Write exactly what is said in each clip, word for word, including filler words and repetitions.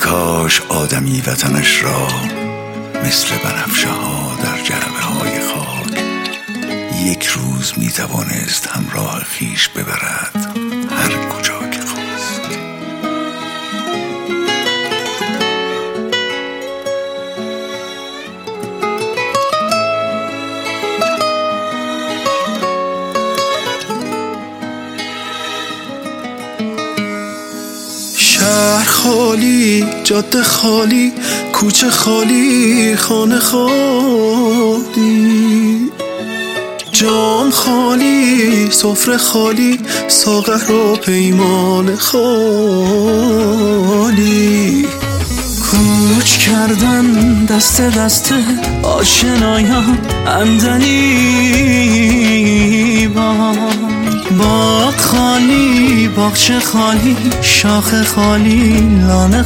کاش آدمی وطنش را مثل بنفشه ها در جعبه های خاک یک روز می توانست همراه خیش ببرد هر کجا که خواست. شهر خالی، جاده خالی، کوچه خالی، خانه خالی، جام خالی، سفره خالی، ساغر و پیمان خالی. کوچ کردن دست دست آشنایان عندلیبان، باغ خالی، باغچه خالی، شاخه خالی، لانه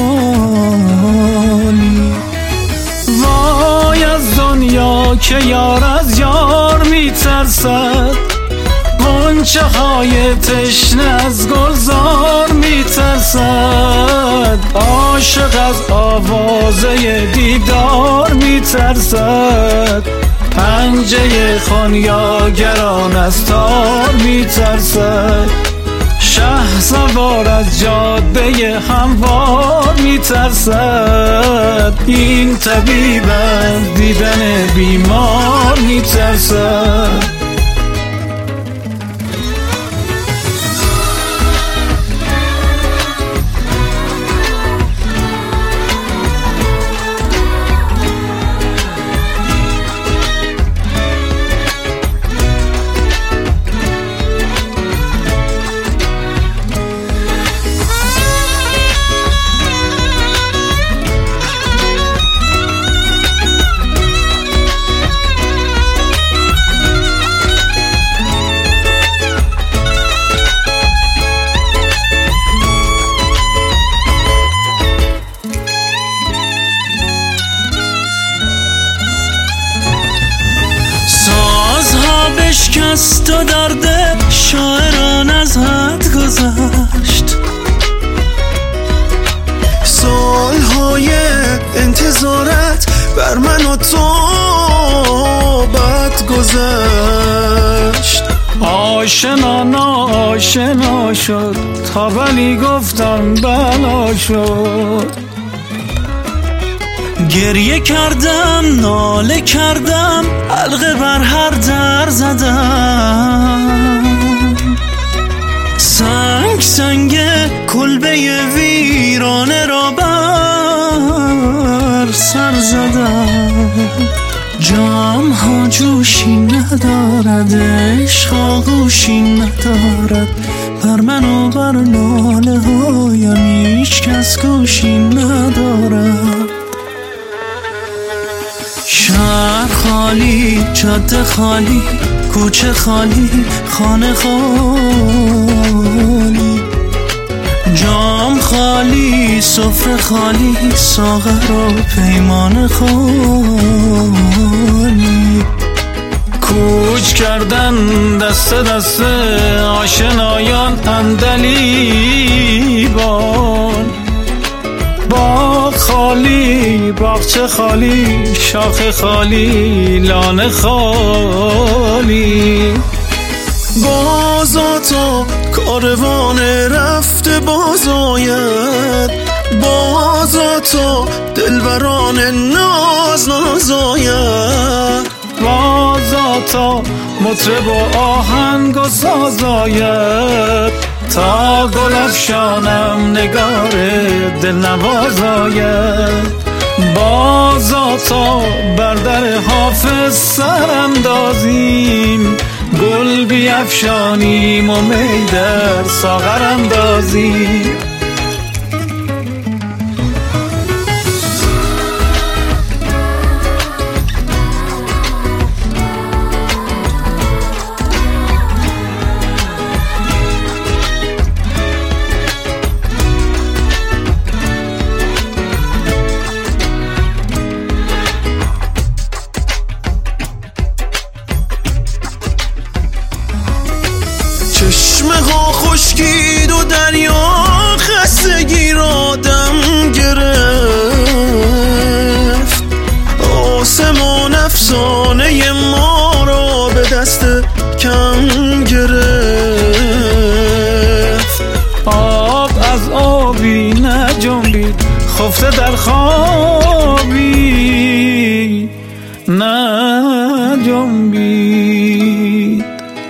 خالی. وای از دنیا که یار از یار میترسد، غنچه های تشنه از گلزار میترسد، عاشق از آوازه دیدار میترسد، پنجه خانیاگران از تار میترسد، شه سوار از جاده هموار میترسد، این طبیب از دیدن بیمار میترسد. شکست و درد شاعران از حد گذشت، سالهای انتظارت بر من و تو بد گذشت. آشنا ناآشنا شد تا ولی گفتم بلا شد، گریه کردم ناله کردم حلقه بر هر در زدم، سنگ سنگ کلبه ویرانه را بر سر زدم. جام ها جوشی ندارد، عشق آغوشی ندارد، بر من و بر ناله هایم هیچ کس گوشی ندارد. شهر خالی، جاده خالی، کوچه خالی، خانه خالی، جام خالی، سفره خالی، ساغر و پیمان خالی. کوچ کردن دست دست آشنایان عندلیبان، باغ خالی، باغچه خالی، شاخه خالی، لانه خالی. بازا تا کاروان رفته بازاید، بازا تا دلبران ناز نازاید، بازا تا مطرب و آهنگ و سازاید، تا گل افشانم نگار دل نوازاید، بازا تا بر در حافظ سر اندازیم، گل بیفشانیم و می در ساغر اندازیم. چشمه ها خشکید و دریا خستگی را دم گرفت، افسانه ما را به دست کم گرفت. آب از آبی نجنبید، خفته در خوابی نجنبید.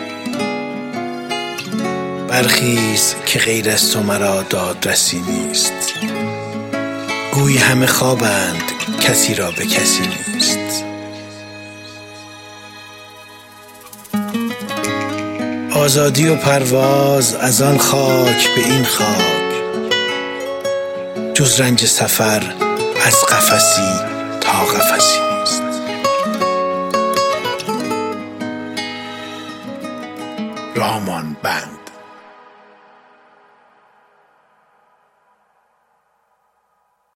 برخیز که غیر از تو مرا دادرسی نیست، گویی همه خوابند کسی را به کسی نیست. آزادی و پرواز از آن خاک به این خاک، جز رنج سفر از قفسی تا قفسی نیست. رامان بند.